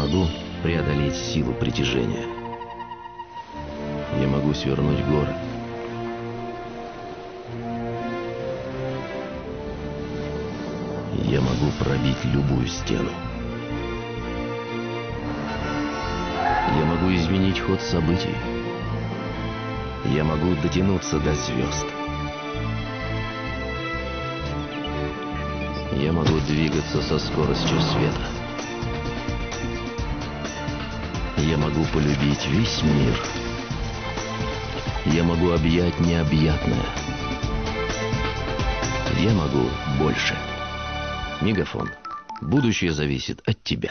могу преодолеть силу притяжения. Я могу свернуть горы. Я могу пробить любую стену. Я могу изменить ход событий. Я могу дотянуться до звезд. Я могу двигаться со скоростью света. Я могу полюбить весь мир. Я могу объять необъятное. Я могу больше. Мегафон. Будущее зависит от тебя.